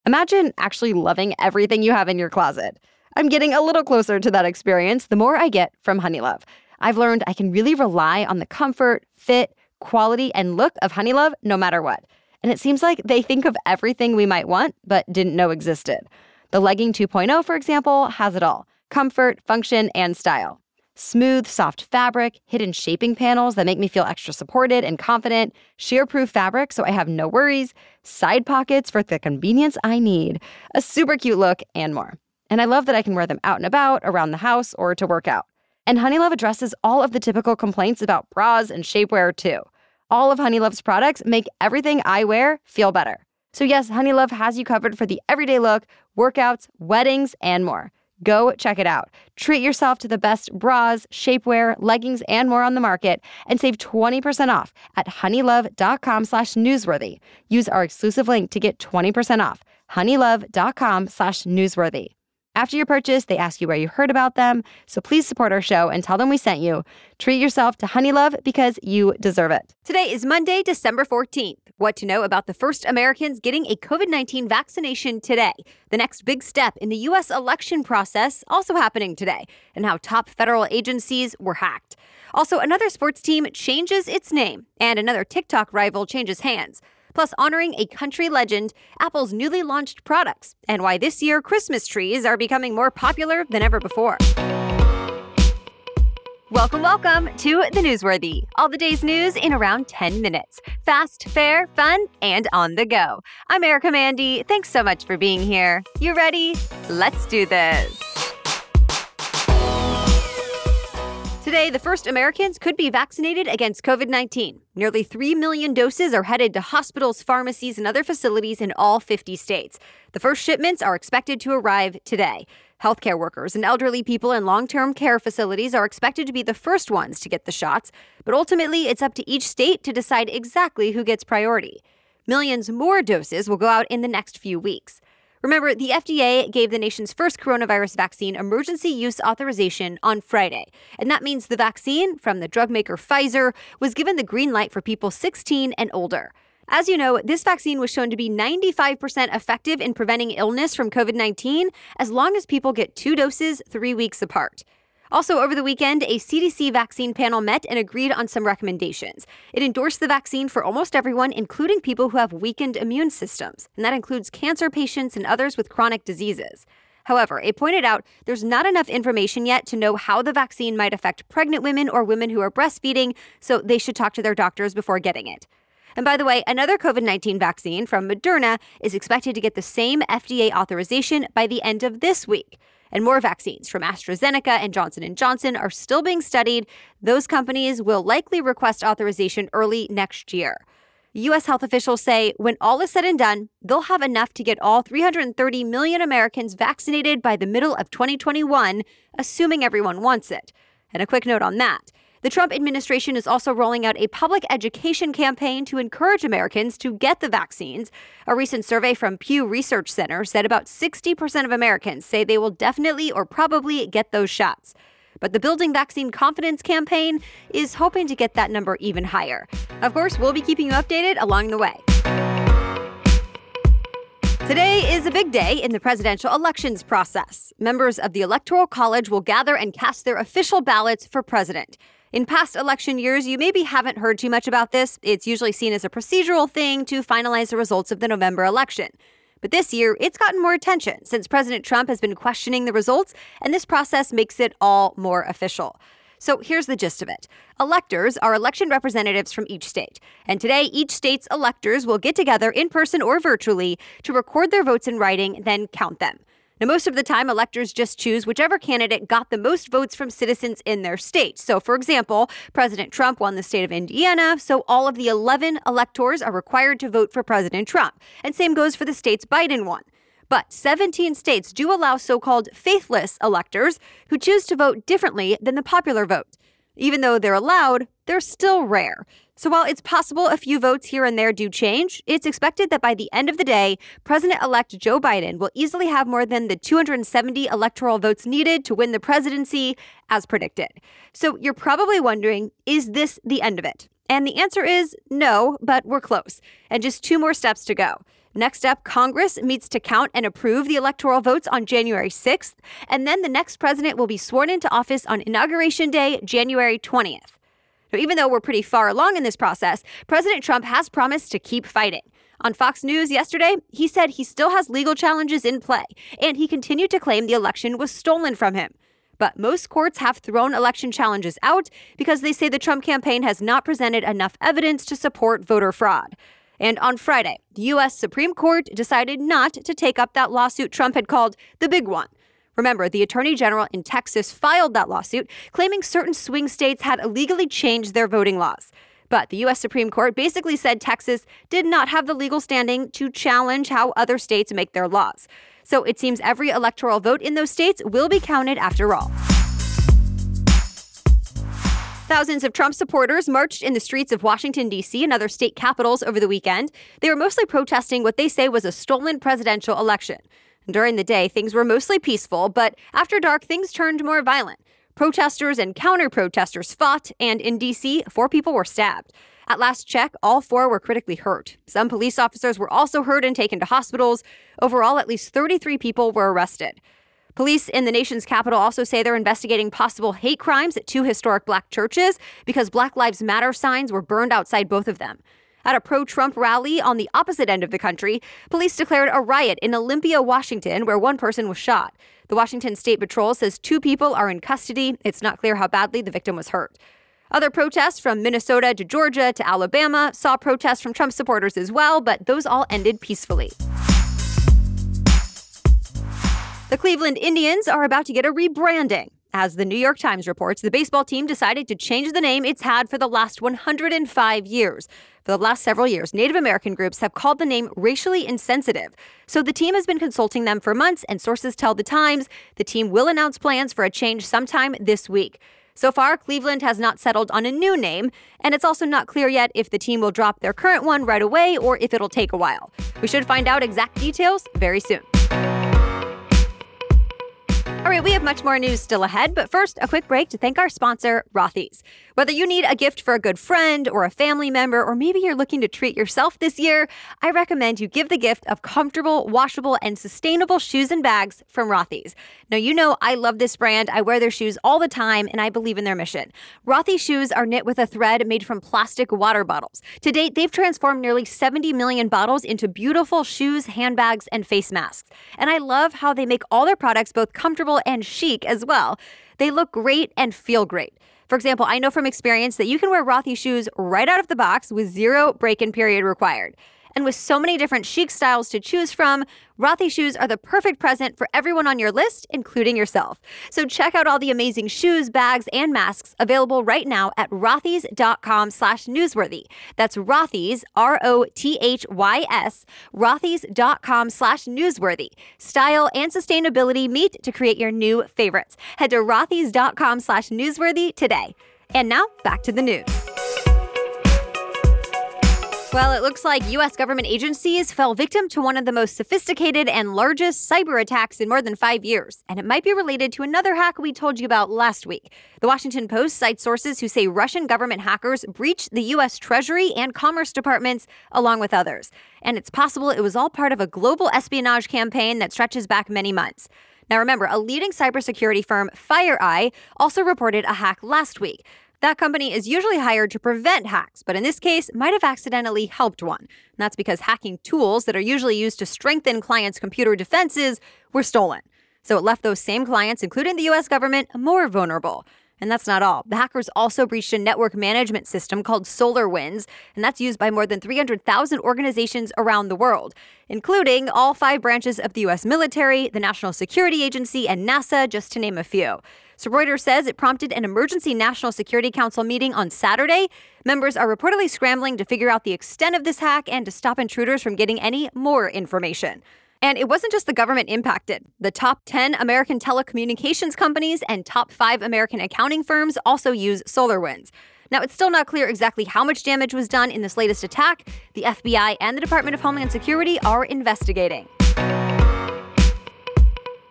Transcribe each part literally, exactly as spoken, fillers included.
Imagine actually loving everything you have in your closet. I'm getting a little closer to that experience the more I get from Honeylove. I've learned I can really rely on the comfort, fit, quality, and look of Honeylove no matter what. And it seems like they think of everything we might want but didn't know existed. The Legging two point oh, for example, has it all: comfort, function, and style. Smooth, soft fabric, hidden shaping panels that make me feel extra supported and confident, shear-proof fabric so I have no worries, side pockets for the convenience I need, a super cute look, and more. And I love that I can wear them out and about, around the house, or to work out. And Honeylove addresses all of the typical complaints about bras and shapewear, too. All of Honeylove's products make everything I wear feel better. So yes, Honeylove has you covered for the everyday look, workouts, weddings, and more. Go check it out. Treat yourself to the best bras, shapewear, leggings, and more on the market, and save twenty percent off at honeylove.com slash newsworthy. Use our exclusive link to get twenty percent off. honeylove.com slash newsworthy. After your purchase, they ask you where you heard about them, so please support our show and tell them we sent you. Treat yourself to Honeylove because you deserve it. Today is Monday, December fourteenth. What to know about the first Americans getting a covid nineteen vaccination today, the next big step in the U S election process also happening today, and how top federal agencies were hacked. Also, another sports team changes its name, and another TikTok rival changes hands. Plus, honoring a country legend, Apple's newly launched products, and why this year Christmas trees are becoming more popular than ever before. Welcome, welcome to The Newsworthy. All the day's news in around ten minutes. Fast, fair, fun, and on the go. I'm Erica Mandy. Thanks so much for being here. You ready? Let's do this. Today, the first Americans could be vaccinated against covid nineteen. Nearly three million doses are headed to hospitals, pharmacies, and other facilities in all fifty states. The first shipments are expected to arrive today. Healthcare workers and elderly people in long-term care facilities are expected to be the first ones to get the shots, but ultimately it's up to each state to decide exactly who gets priority. Millions more doses will go out in the next few weeks. Remember, the F D A gave the nation's first coronavirus vaccine emergency use authorization on Friday. And that means the vaccine from the drug maker Pfizer was given the green light for people sixteen and older. As you know, this vaccine was shown to be ninety-five percent effective in preventing illness from covid nineteen as long as people get two doses three weeks apart. Also, over the weekend, a C D C vaccine panel met and agreed on some recommendations. It endorsed the vaccine for almost everyone, including people who have weakened immune systems, and that includes cancer patients and others with chronic diseases. However, it pointed out there's not enough information yet to know how the vaccine might affect pregnant women or women who are breastfeeding, so they should talk to their doctors before getting it. And by the way, another covid nineteen vaccine from Moderna is expected to get the same F D A authorization by the end of this week. And more vaccines from AstraZeneca and Johnson and Johnson are still being studied. Those companies will likely request authorization early next year. U S health officials say when all is said and done, they'll have enough to get all three hundred thirty million Americans vaccinated by the middle of twenty twenty-one, assuming everyone wants it. And a quick note on that. The Trump administration is also rolling out a public education campaign to encourage Americans to get the vaccines. A recent survey from Pew Research Center said about sixty percent of Americans say they will definitely or probably get those shots. But the Building Vaccine Confidence campaign is hoping to get that number even higher. Of course, we'll be keeping you updated along the way. Today is a big day in the presidential elections process. Members of the Electoral College will gather and cast their official ballots for president. In past election years, you maybe haven't heard too much about this. It's usually seen as a procedural thing to finalize the results of the November election. But this year, it's gotten more attention since President Trump has been questioning the results, and this process makes it all more official. So here's the gist of it. Electors are election representatives from each state. And today, each state's electors will get together in person or virtually to record their votes in writing, then count them. Now, most of the time, electors just choose whichever candidate got the most votes from citizens in their state. So, for example, President Trump won the state of Indiana, so all of the eleven electors are required to vote for President Trump. And same goes for the states Biden won. But seventeen states do allow so-called faithless electors who choose to vote differently than the popular vote. Even though they're allowed, they're still rare. So while it's possible a few votes here and there do change, it's expected that by the end of the day, President-elect Joe Biden will easily have more than the two hundred seventy electoral votes needed to win the presidency, as predicted. So you're probably wondering, is this the end of it? And the answer is no, but we're close, and just two more steps to go. Next up, Congress meets to count and approve the electoral votes on January sixth, and then the next president will be sworn into office on Inauguration Day, January twentieth. Now, even though we're pretty far along in this process, President Trump has promised to keep fighting. On Fox News yesterday, he said he still has legal challenges in play, and he continued to claim the election was stolen from him. But most courts have thrown election challenges out because they say the Trump campaign has not presented enough evidence to support voter fraud. And on Friday, the U S Supreme Court decided not to take up that lawsuit Trump had called the big one. Remember, the Attorney General in Texas filed that lawsuit, claiming certain swing states had illegally changed their voting laws. But the U S Supreme Court basically said Texas did not have the legal standing to challenge how other states make their laws. So it seems every electoral vote in those states will be counted after all. Thousands of Trump supporters marched in the streets of Washington, D C and other state capitals over the weekend. They were mostly protesting what they say was a stolen presidential election. During the day, things were mostly peaceful, but after dark, things turned more violent. Protesters and counter-protesters fought, and in D C, four people were stabbed. At last check, all four were critically hurt. Some police officers were also hurt and taken to hospitals. Overall, at least thirty-three people were arrested. Police in the nation's capital also say they're investigating possible hate crimes at two historic black churches because Black Lives Matter signs were burned outside both of them. At a pro-Trump rally on the opposite end of the country, police declared a riot in Olympia, Washington, where one person was shot. The Washington State Patrol says two people are in custody. It's not clear how badly the victim was hurt. Other protests from Minnesota to Georgia to Alabama saw protests from Trump supporters as well, but those all ended peacefully. The Cleveland Indians are about to get a rebranding. As the New York Times reports, the baseball team decided to change the name it's had for the last one hundred five years. For the last several years, Native American groups have called the name racially insensitive. So the team has been consulting them for months, and sources tell the Times the team will announce plans for a change sometime this week. So far, Cleveland has not settled on a new name, and it's also not clear yet if the team will drop their current one right away or if it'll take a while. We should find out exact details very soon. All right, we have much more news still ahead, but first, a quick break to thank our sponsor, Rothy's. Whether you need a gift for a good friend or a family member, or maybe you're looking to treat yourself this year, I recommend you give the gift of comfortable, washable, and sustainable shoes and bags from Rothy's. Now, you know I love this brand. I wear their shoes all the time, and I believe in their mission. Rothy's shoes are knit with a thread made from plastic water bottles. To date, they've transformed nearly seventy million bottles into beautiful shoes, handbags, and face masks. And I love how they make all their products both comfortable and chic as well. They look great and feel great. For example, I know from experience that you can wear Rothy's shoes right out of the box with zero break-in period required. And with so many different chic styles to choose from, Rothy's shoes are the perfect present for everyone on your list, including yourself. So check out all the amazing shoes, bags, and masks available right now at rothys.com slash newsworthy. That's Rothys, R O T H Y S, rothys.com slash newsworthy. Style and sustainability meet to create your new favorites. Head to rothys.com slash newsworthy today. And now, back to the news. Well, it looks like U S government agencies fell victim to one of the most sophisticated and largest cyber attacks in more than five years, and it might be related to another hack we told you about last week. The Washington Post cites sources who say Russian government hackers breached the U S Treasury and Commerce departments, along with others. And it's possible it was all part of a global espionage campaign that stretches back many months. Now remember, a leading cybersecurity firm, FireEye, also reported a hack last week. That company is usually hired to prevent hacks, but in this case, might have accidentally helped one. And that's because hacking tools that are usually used to strengthen clients' computer defenses were stolen. So it left those same clients, including the U S government, more vulnerable. And that's not all. The hackers also breached a network management system called SolarWinds, and that's used by more than three hundred thousand organizations around the world, including all five branches of the U S military, the National Security Agency, and NASA, just to name a few. So Reuters says it prompted an emergency National Security Council meeting on Saturday. Members are reportedly scrambling to figure out the extent of this hack and to stop intruders from getting any more information. And it wasn't just the government impacted. The top ten American telecommunications companies and top five American accounting firms also use SolarWinds. Now, it's still not clear exactly how much damage was done in this latest attack. The F B I and the Department of Homeland Security are investigating.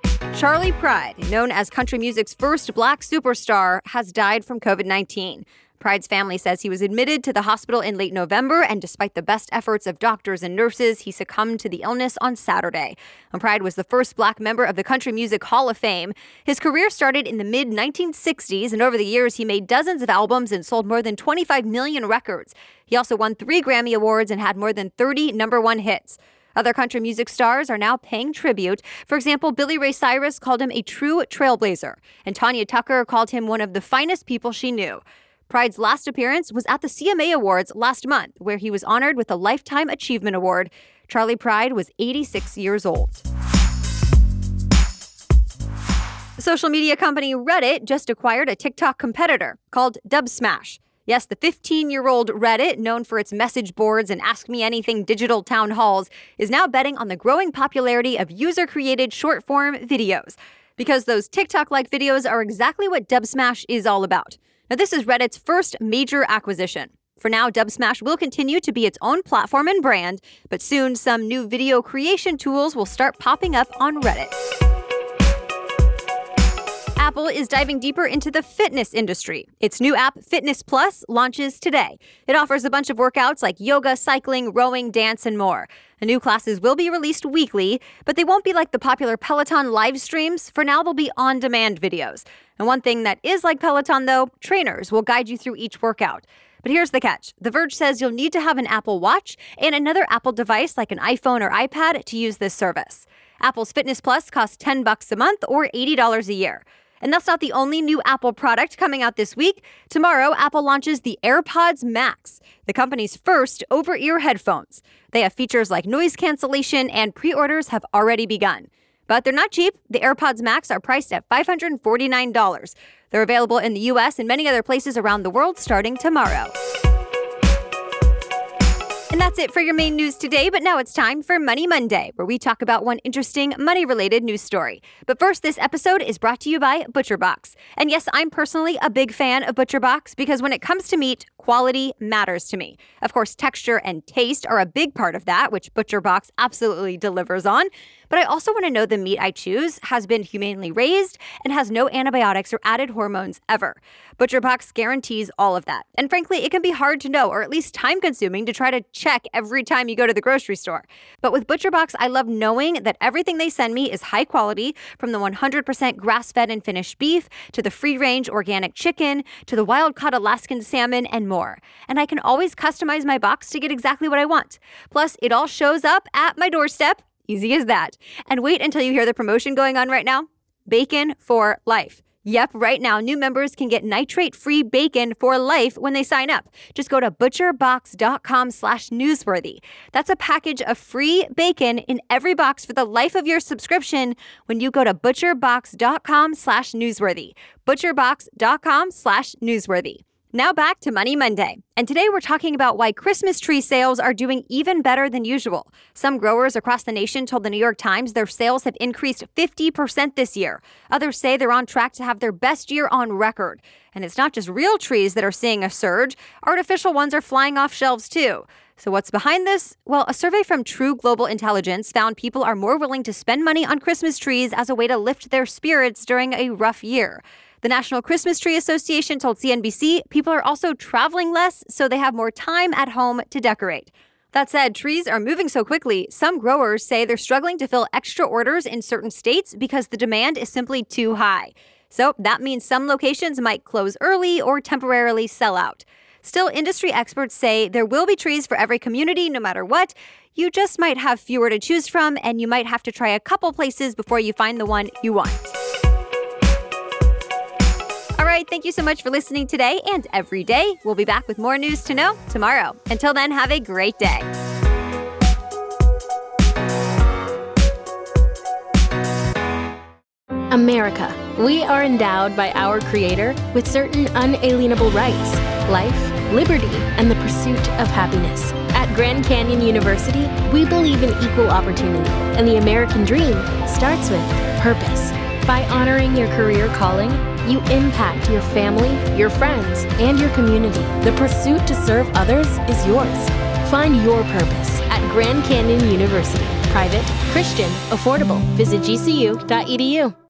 Charley Pride, known as country music's first black superstar, has died from covid nineteen. Pride's family says he was admitted to the hospital in late November, and despite the best efforts of doctors and nurses, he succumbed to the illness on Saturday. And Pride was the first Black member of the Country Music Hall of Fame. His career started in the mid nineteen sixties, and over the years, he made dozens of albums and sold more than twenty-five million records. He also won three Grammy Awards and had more than thirty number one hits. Other country music stars are now paying tribute. For example, Billy Ray Cyrus called him a true trailblazer, and Tanya Tucker called him one of the finest people she knew. Pride's last appearance was at the C M A Awards last month, where he was honored with a Lifetime Achievement Award. Charley Pride was eighty-six years old. The social media company Reddit just acquired a TikTok competitor called Dubsmash. Yes, the fifteen-year-old Reddit, known for its message boards and Ask Me Anything digital town halls, is now betting on the growing popularity of user-created short-form videos, because those TikTok-like videos are exactly what Dubsmash is all about. Now, this is Reddit's first major acquisition. For now, Dubsmash will continue to be its own platform and brand, but soon some new video creation tools will start popping up on Reddit. Apple is diving deeper into the fitness industry. Its new app, Fitness Plus, launches today. It offers a bunch of workouts like yoga, cycling, rowing, dance, and more. The new classes will be released weekly, but they won't be like the popular Peloton live streams. For now, they'll be on-demand videos. And one thing that is like Peloton, though, trainers will guide you through each workout. But here's the catch. The Verge says you'll need to have an Apple Watch and another Apple device like an iPhone or iPad to use this service. Apple's Fitness Plus costs ten bucks a month or eighty dollars a year. And that's not the only new Apple product coming out this week. Tomorrow, Apple launches the AirPods Max, the company's first over-ear headphones. They have features like noise cancellation, and pre-orders have already begun. But they're not cheap. The AirPods Max are priced at five hundred forty-nine dollars. They're available in the U S and many other places around the world starting tomorrow. And that's it for your main news today, but now it's time for Money Monday, where we talk about one interesting money-related news story. But first, this episode is brought to you by ButcherBox. And yes, I'm personally a big fan of ButcherBox because when it comes to meat, quality matters to me. Of course, texture and taste are a big part of that, which ButcherBox absolutely delivers on. But I also want to know the meat I choose has been humanely raised and has no antibiotics or added hormones ever. ButcherBox guarantees all of that. And frankly, it can be hard to know, or at least time-consuming, to try to check every time you go to the grocery store. But with ButcherBox, I love knowing that everything they send me is high quality, from the one hundred percent grass-fed and finished beef, to the free-range organic chicken, to the wild-caught Alaskan salmon, and more. And I can always customize my box to get exactly what I want. Plus, it all shows up at my doorstep. Easy as that. And wait until you hear the promotion going on right now. Bacon for life. Yep, right now, new members can get nitrate-free bacon for life when they sign up. Just go to butcherbox.com slash newsworthy. That's a package of free bacon in every box for the life of your subscription when you go to butcherbox.com slash newsworthy. butcherbox.com slash newsworthy. Now back to Money Monday. And today we're talking about why Christmas tree sales are doing even better than usual. Some growers across the nation told the New York Times their sales have increased fifty percent this year. Others say they're on track to have their best year on record. And it's not just real trees that are seeing a surge. Artificial ones are flying off shelves too. So what's behind this? Well, a survey from True Global Intelligence found people are more willing to spend money on Christmas trees as a way to lift their spirits during a rough year. The National Christmas Tree Association told C N B C people are also traveling less, so they have more time at home to decorate. That said, trees are moving so quickly, some growers say they're struggling to fill extra orders in certain states because the demand is simply too high. So that means some locations might close early or temporarily sell out. Still, industry experts say there will be trees for every community no matter what. You just might have fewer to choose from, and you might have to try a couple places before you find the one you want. All right, thank you so much for listening today and every day. We'll be back with more news to know tomorrow. Until then, have a great day. America. We are endowed by our Creator with certain unalienable rights: life, liberty, and the pursuit of happiness. At Grand Canyon University, we believe in equal opportunity, and the American dream starts with purpose. By honoring your career calling, you impact your family, your friends, and your community. The pursuit to serve others is yours. Find your purpose at Grand Canyon University. Private, Christian, affordable. Visit G C U dot E D U.